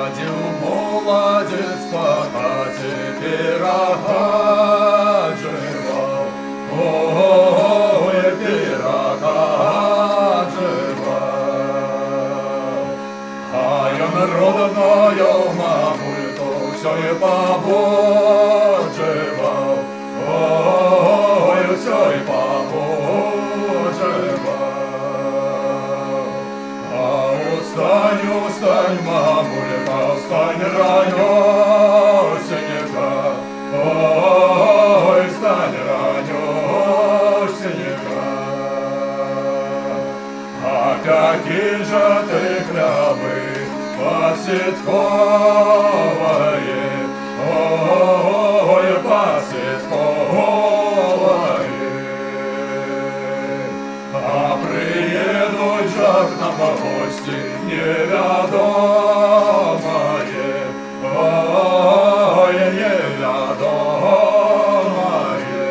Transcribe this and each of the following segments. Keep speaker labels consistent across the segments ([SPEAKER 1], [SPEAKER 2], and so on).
[SPEAKER 1] Ходил молодец по хате, пирога жевал, ой, пирога жевал. А я народною мамульку все и побожевал, ой, все и побожевал. А устань, устань, мамулька, встань ранёсенька, ой, встань ранёсенька. Опять же ты хлябы посетковые, ой, посетковые. А приедут же к нам гости неведомые, ой, неведомые.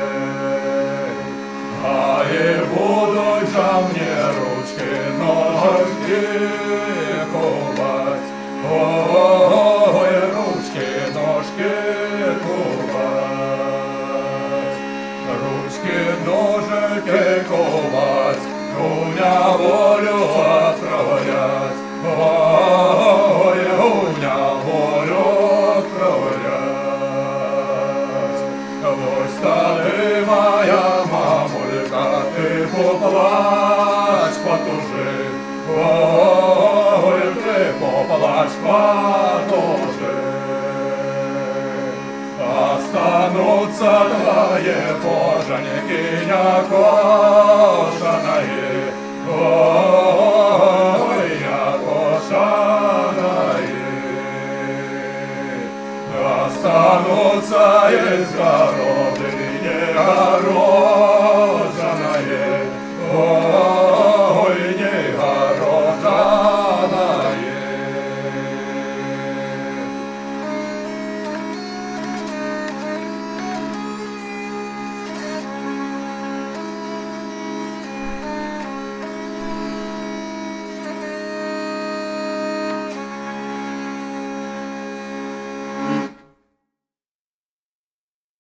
[SPEAKER 1] А и будут же мне ручки, ножки ковать, ой, ручки, ножки ковать. Ручки, ножики ковать, руня волю отправлять, ой, руня волю отправлять. Вот ты, моя мамулька, ты поплачь, потужи, ой, ты поплачь, потужи. Останутся твои кожаники некошеные, ой, некошеные. Останутся изгороды неогороженные, ой,